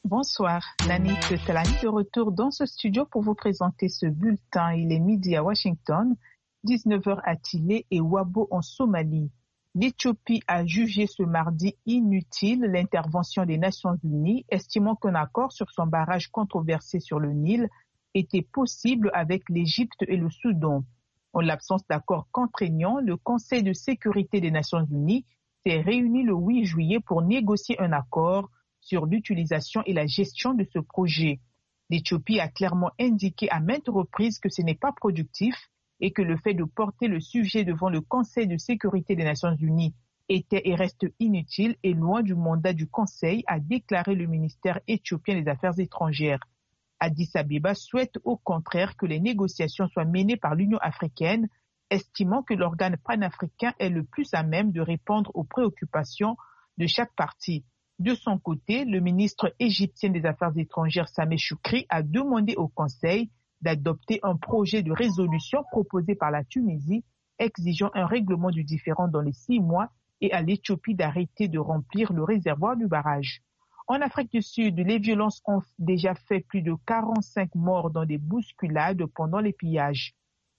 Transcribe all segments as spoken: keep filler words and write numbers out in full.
Bonsoir, Nani Talani de retour dans ce studio pour vous présenter ce bulletin. Il est midi à Washington, dix-neuf heures à Tilé et Wabo en Somalie. L'Éthiopie a jugé ce mardi inutile l'intervention des Nations Unies, estimant qu'un accord sur son barrage controversé sur le Nil était possible avec l'Égypte et le Soudan. En l'absence d'accord contraignant, le Conseil de sécurité des Nations Unies s'est réuni le huit juillet pour négocier un accord sur l'utilisation et la gestion de ce projet. L'Éthiopie a clairement indiqué à maintes reprises que ce n'est pas productif et que le fait de porter le sujet devant le Conseil de sécurité des Nations Unies était et reste inutile et loin du mandat du Conseil, a déclaré le ministère éthiopien des Affaires étrangères. Addis Abeba souhaite au contraire que les négociations soient menées par l'Union africaine, estimant que l'organe panafricain est le plus à même de répondre aux préoccupations de chaque partie. De son côté, le ministre égyptien des Affaires étrangères Sameh Choukri a demandé au Conseil d'adopter un projet de résolution proposé par la Tunisie exigeant un règlement du différend dans les six mois et à l'Éthiopie d'arrêter de remplir le réservoir du barrage. En Afrique du Sud, les violences ont déjà fait plus de quarante-cinq morts dans des bousculades pendant les pillages.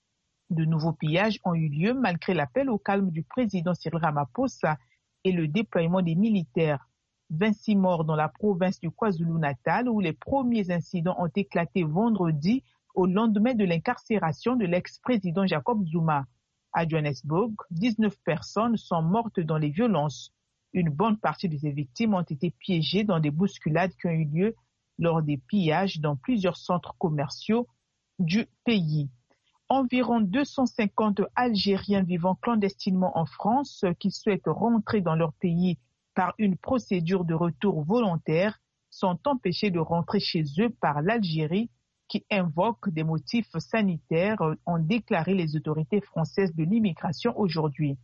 De nouveaux pillages ont eu lieu malgré l'appel au calme du président Cyril Ramaphosa et le déploiement des militaires. vingt-six morts dans la province du KwaZulu-Natal où les premiers incidents ont éclaté vendredi au lendemain de l'incarcération de l'ex-président Jacob Zuma. À Johannesburg, dix-neuf personnes sont mortes dans les violences. Une bonne partie de ces victimes ont été piégées dans des bousculades qui ont eu lieu lors des pillages dans plusieurs centres commerciaux du pays. Environ deux cent cinquante Algériens vivant clandestinement en France qui souhaitent rentrer dans leur pays par une procédure de retour volontaire sont empêchés de rentrer chez eux par l'Algérie qui invoque des motifs sanitaires, ont déclaré les autorités françaises de l'immigration aujourd'hui.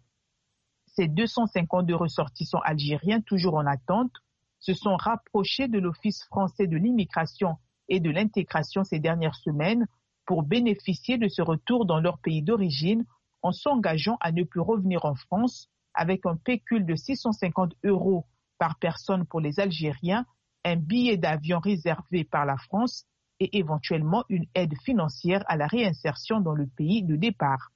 Ces deux cent cinquante-deux ressortissants algériens, toujours en attente, se sont rapprochés de l'Office français de l'immigration et de l'intégration ces dernières semaines pour bénéficier de ce retour dans leur pays d'origine en s'engageant à ne plus revenir en France avec un pécule de six cent cinquante euros par personne pour les Algériens, un billet d'avion réservé par la France et éventuellement une aide financière à la réinsertion dans le pays de départ.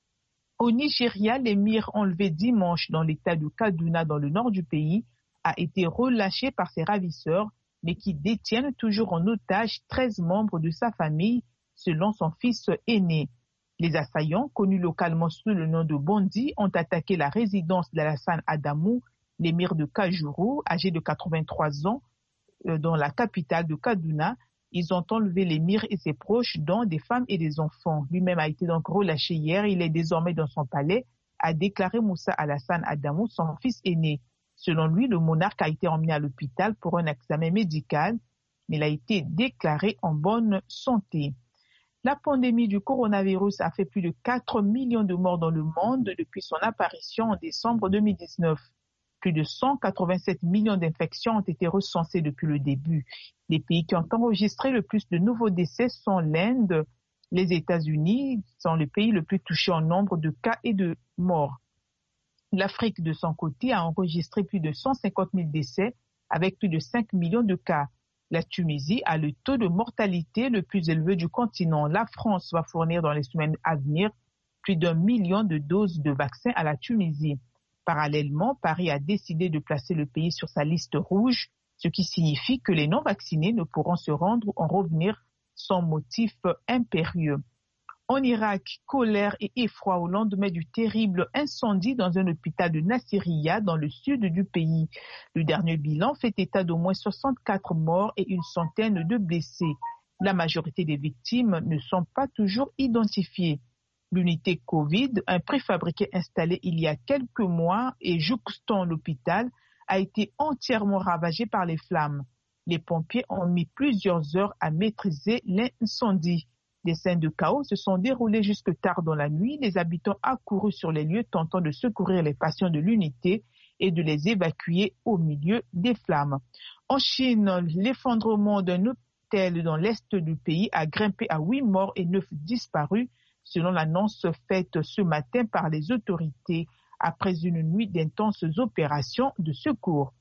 Au Nigeria, l'émir enlevé dimanche dans l'état de Kaduna dans le nord du pays a été relâché par ses ravisseurs, mais qui détiennent toujours en otage treize membres de sa famille, selon son fils aîné. Les assaillants, connus localement sous le nom de Bondi, ont attaqué la résidence d'Alassane Adamou, l'émir de Kajuru, âgé de quatre-vingt-trois ans, dans la capitale de Kaduna. Ils ont enlevé l'émir et ses proches, dont des femmes et des enfants. Lui-même a été donc relâché hier. Il est désormais dans son palais, a déclaré Moussa Alassane Adamou, son fils aîné. Selon lui, le monarque a été emmené à l'hôpital pour un examen médical, mais il a été déclaré en bonne santé. La pandémie du coronavirus a fait plus de quatre millions de morts dans le monde depuis son apparition en décembre deux mille dix-neuf. Plus de cent quatre-vingt-sept millions d'infections ont été recensées depuis le début. Les pays qui ont enregistré le plus de nouveaux décès sont l'Inde, les États-Unis, sont les pays le plus touchés en nombre de cas et de morts. L'Afrique, de son côté, a enregistré plus de cent cinquante mille décès avec plus de cinq millions de cas. La Tunisie a le taux de mortalité le plus élevé du continent. La France va fournir dans les semaines à venir plus d'un million de doses de vaccins à la Tunisie. Parallèlement, Paris a décidé de placer le pays sur sa liste rouge, ce qui signifie que les non-vaccinés ne pourront se rendre ou en revenir sans motif impérieux. En Irak, colère et effroi au lendemain du terrible incendie dans un hôpital de Nasiriyah dans le sud du pays. Le dernier bilan fait état d'au moins soixante-quatre morts et une centaine de blessés. La majorité des victimes ne sont pas toujours identifiées. L'unité Covid, un préfabriqué installé il y a quelques mois et jouxtant l'hôpital, a été entièrement ravagé par les flammes. Les pompiers ont mis plusieurs heures à maîtriser l'incendie. Des scènes de chaos se sont déroulées jusque tard dans la nuit. Les habitants accourus sur les lieux tentant de secourir les patients de l'unité et de les évacuer au milieu des flammes. En Chine, l'effondrement d'un hôtel dans l'est du pays a grimpé à huit morts et neuf disparus, selon l'annonce faite ce matin par les autorités après une nuit d'intenses opérations de secours.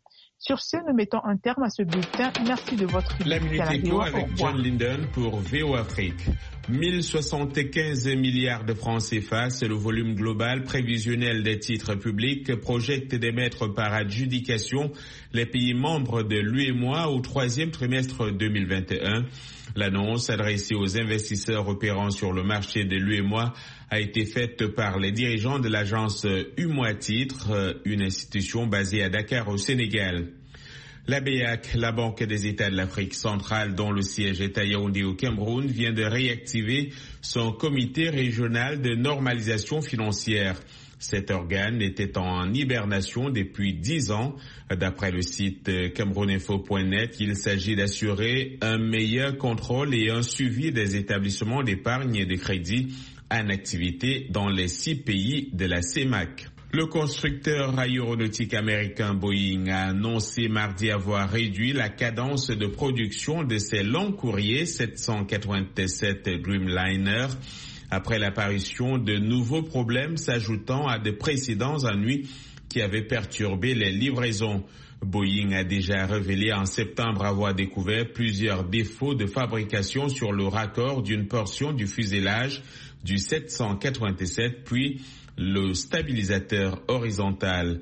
Sur ce, nous mettons un terme à ce bulletin. Merci de votre fidélité. La Minute Éco avec John Linden pour V O Afrique. mille soixante-quinze milliards de francs C F A, c'est le volume global prévisionnel des titres publics projette d'émettre par adjudication les pays membres de l'U E M O A au troisième trimestre deux mille vingt et un. L'annonce adressée aux investisseurs opérant sur le marché de l'U E M O A a été faite par les dirigeants de l'agence U M O A Titres, une institution basée à Dakar au Sénégal. La B E A C, la Banque des États de l'Afrique centrale, dont le siège est à Yaoundé au Cameroun, vient de réactiver son comité régional de normalisation financière. Cet organe était en hibernation depuis dix ans. D'après le site camerouninfo point net, il s'agit d'assurer un meilleur contrôle et un suivi des établissements d'épargne et de crédit en activité dans les six pays de la C E M A C. Le constructeur aéronautique américain Boeing a annoncé mardi avoir réduit la cadence de production de ses longs courriers sept cent quatre-vingt-sept Dreamliner après l'apparition de nouveaux problèmes s'ajoutant à de précédents ennuis qui avaient perturbé les livraisons. Boeing a déjà révélé en septembre avoir découvert plusieurs défauts de fabrication sur le raccord d'une portion du fuselage du sept cent quatre-vingt-sept, puis le stabilisateur horizontal.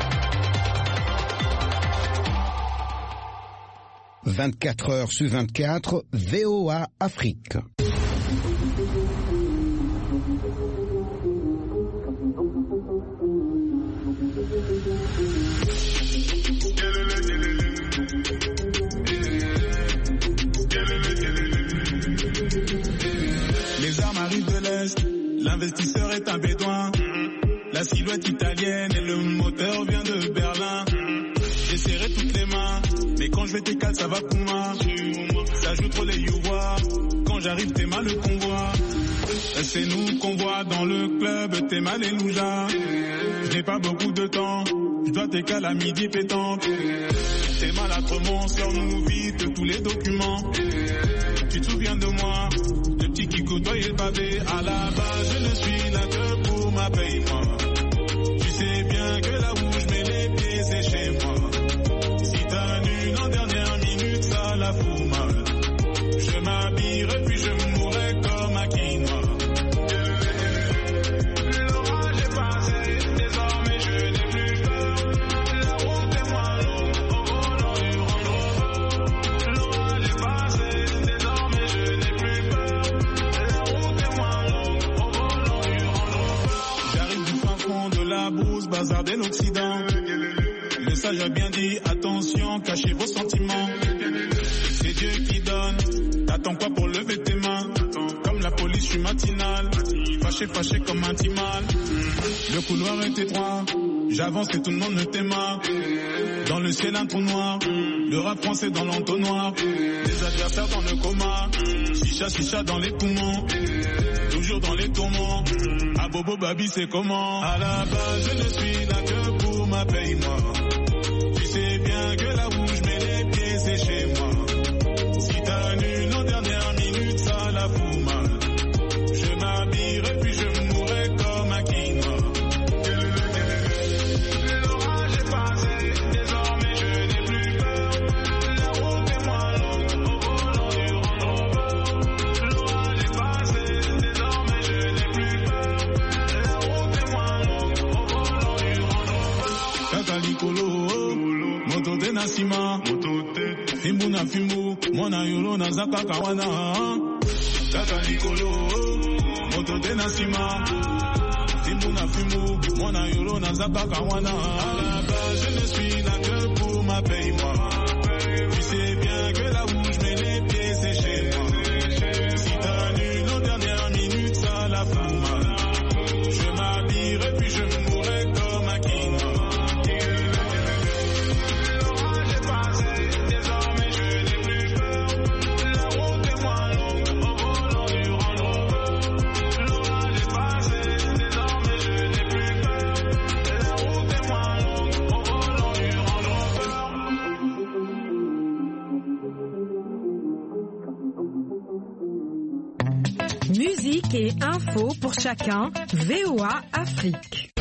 vingt-quatre heures sur vingt-quatre, V O A Afrique. Les armes arrivent de l'Est, l'investisseur est un bédouin. La silhouette italienne et le moteur vient de Berlin. J'ai serré toutes les mains, mais quand je vais t'écaler ça va Kuma. Ça joue trop les youvois, quand j'arrive t'es mal le convoi. C'est nous qu'on voit dans le club, t'es mal et Louja. Je n'ai pas beaucoup de temps, je dois t'écaler à midi pétanque. T'es mal à Tremont, sors-nous vite tous les documents. Tu te souviens de moi, le petit qui côtoyait le pavé. À la base, je ne suis là que pour ma paye, moi. Tu sais bien que là où je mets les pieds, c'est chez moi. Si t'as nul en dernière minute, ça la fout mal. Je m'habillerai puis je mourrai comme un quinoa. L'orage est passé, désormais je n'ai plus peur. La route est moins longue, au volant du Range Rover. L'orage est passé, désormais je n'ai plus peur. La route est moins longue, au volant du Range Rover. J'arrive du fin fond de la brousse, bazar de l'Occident. Le sage a bien dit, attention, cachez vos sentiments. C'est Dieu qui donne, t'attends quoi pour lever tes mains? Comme la police, je suis matinal, fâché, fâché comme un timal. Le couloir est étroit, j'avance et tout le monde me t'aima. Dans le ciel un trou noir, le rap français dans l'entonnoir. Des adversaires dans le coma, chicha, chicha dans les poumons. Toujours dans les tourments, à Bobo Babi c'est comment? À la base je ne suis là que pour ma paye moi. Tu sais bien que là où je mets les pieds c'est chez moi. Si t'as nul en dernière minute ça la fout mal. Je m'habillerai puis je mourrai comme un quinoa. L'orage est passé, désormais je n'ai plus peur. La route est moins longue, au volant du Range Rover. L'orage est passé, désormais je n'ai plus peur. La route est moins longue, au volant du Range Rover. Kaka Likolo, moto de Nasima, Fimbu na Fimbu, mwana yolo na zaka kawana. Kaka Likolo, moto de Nasima, Fimbu na Fimbu, mwana yolo na zaka kawana. À la base je ne suis là que pour ma paye moi. Tu sais bien que là où je mets les pieds c'est chez moi. Si t'as nul en dernière minute ça la fout mal. Je m'habillerai puis je mourrai comme un quinoa. L'orage est passé, désormais je n'ai plus peur. La route est moins longue, au volant du Range Rover. L'orage est passé, désormais je n'ai plus peur. La route est moins longue, au volant du Range Rover. Musique et info pour chacun, V O A Afrique.